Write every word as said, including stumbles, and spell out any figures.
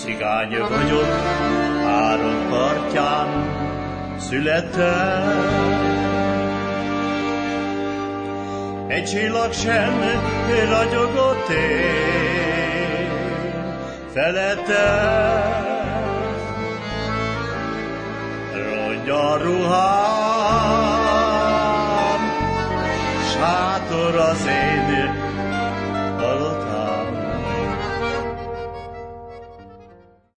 Cigány vagyok, Áron partján születtem. Egy csillag sem ragyogott én felettem. Rongyal ruhám, sátor az én palotám.